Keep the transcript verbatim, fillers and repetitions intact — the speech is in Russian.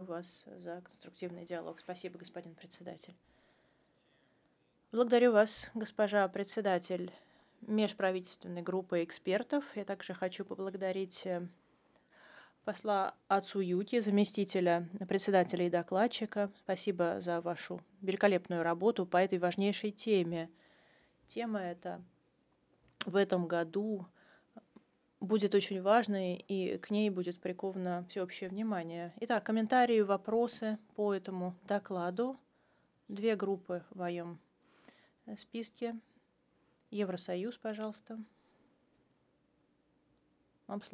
вас за конструктивный диалог. Спасибо, господин председатель. Благодарю вас, госпожа председатель межправительственной группы экспертов. Я также хочу поблагодарить э, посла Ацуюки, заместителя председателя и докладчика. Спасибо за вашу великолепную работу по этой важнейшей теме. Тема эта в этом году будет очень важной, и к ней будет приковано всеобщее внимание. Итак, комментарии, вопросы по этому докладу. Две группы в моем списке. Евросоюз, пожалуйста.